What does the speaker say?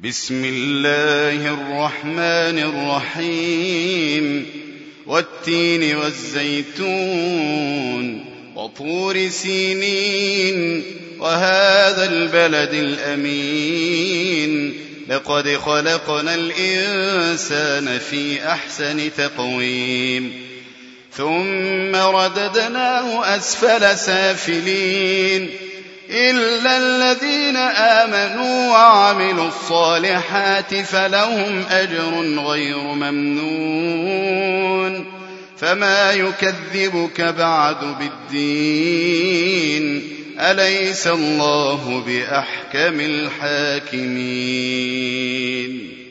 بسم الله الرحمن الرحيم والتين والزيتون وطور سينين وهذا البلد الأمين لقد خلقنا الإنسان في أحسن تقويم ثم رددناه أسفل سافلين إلا الذين آمنوا وعملوا الصالحات فلهم أجر غير ممنون فما يكذبك بعد بالدين أليس الله بأحكم الحاكمين.